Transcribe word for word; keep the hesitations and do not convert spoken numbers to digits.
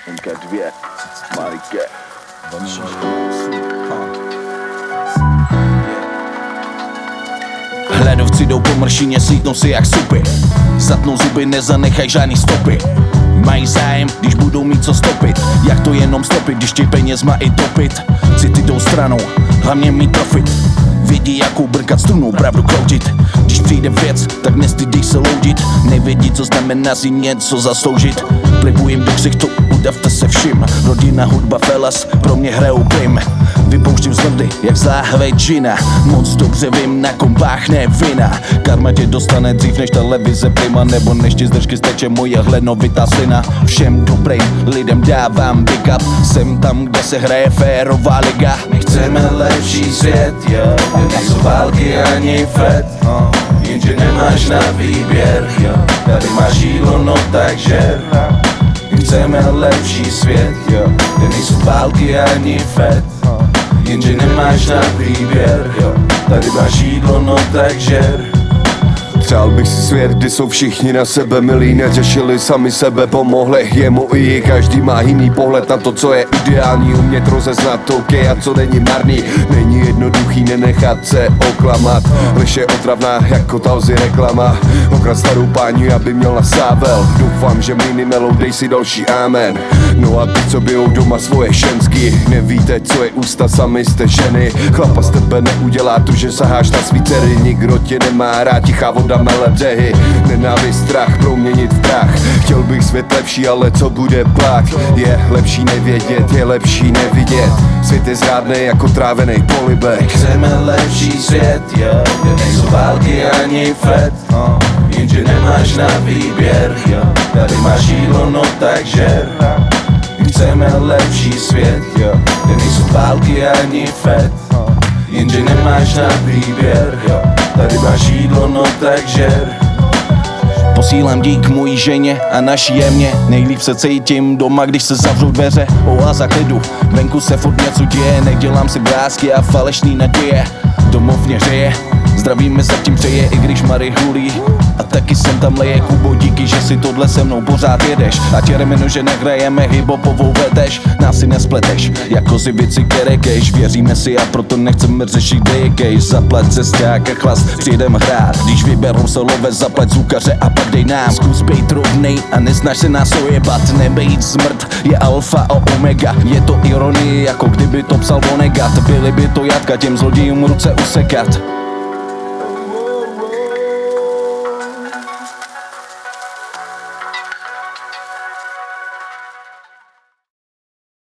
N K dva, Marike. Hledovci jdou po mršině, slítnou si jak supy. Zatnou zuby, nezanechaj žádný stopy. Mají zájem, když budou mít co stopit. Jak to jenom stopit, když ti peněz má i topit. City jdou stranou, hlavně mít profit. Vědí jakou brkat strunu, pravdu kroutit. Když přijde věc, tak nestydíš se loudit. Nevědí co znamená si něco zasloužit. Plivu jim do ksichtu, udavte se všim. Rodina, hudba, felas, pro mě hrajou prim. Vypouštím zvrdy, jak záhve džina. Moc dobře vím, na kom páchne vina. Karma tě dostane dřív než televize prima. Nebo než ti z držky steče moje hlenovitá slina. Všem dobrým lidem dávám big up. Jsem tam, kde se hraje férová liga. My chceme lepší svět, jo, kde nejsou války ani fed, no. Jenže nemáš na výběr, jo, tady máš jídlo, no tak žer. My chceme lepší svět, jo, kde nejsou války ani fed, jenže nemáš na výběr, jo, tady máš jídlo, no tak žer. Přál bych si svět, kdy jsou všichni na sebe milí, neřešili sami sebe, pomohli jemu i každý má jiný pohled na to, co je ideální, umět rozeznat to, okay, a co není marný. Není jednoduchý nenechat se oklamat, lež je otravná jako talzy reklama. Okrad starou páni, aby měl nasável, doufám, že mlýny melou, dej si další amen. No a ty, co bijou doma svoje ženský, nevíte, co je ústa, sami jste ženy. Chlapa z tebe neudělá to, že saháš na svý dcery, nikdo tě nemá rád, tichá voda mele břehy, nenávist, strach proměnit v prach. Chtěl bych svět lepší, ale co bude pak? Je lepší nevědět, je lepší nevidět. Svět je zrádnej jako trávený polibek. Chceme lepší svět, jo, kde nejsou války ani fed, no. Jenže nemáš na výběr, jo, tady máš jídlo, no tak žer. Chceme lepší svět, jo, kde nejsou války ani fed, no. Jenže nemáš na výběr, jo, tady máš jídlo, no tak žer. Posílám dík mojí ženě a naší jemně. Nejlíp se cítím doma, když se zavřou dveře. Oáza klidu, venku se furt něco děje. Nedělám si vrásky a falešný naděje. Domov mě hřeje, zdraví mi zatím přeje, i když Mary hulí. A taky jsem tam leje, Kubo, díky, že si tohle se mnou pořád jedeš. A tě remenu, že nehrajeme hibopovou vedeš. Nás si nespleteš, jako zibici kerekeš. Věříme si a proto nechceme řešit dejkej. Zaplať cesták a chlast, přijdem hrát. Když vyberou solové, zaplať zvukaře a pak dej nám. Zkus bejt rovnej a nesnaž se nás ojebat. Nebejt smrt je alfa a omega. Je to ironie, jako kdyby to psal Vonnegut. Byli by to jatka, těm zlodějům ruce usekat.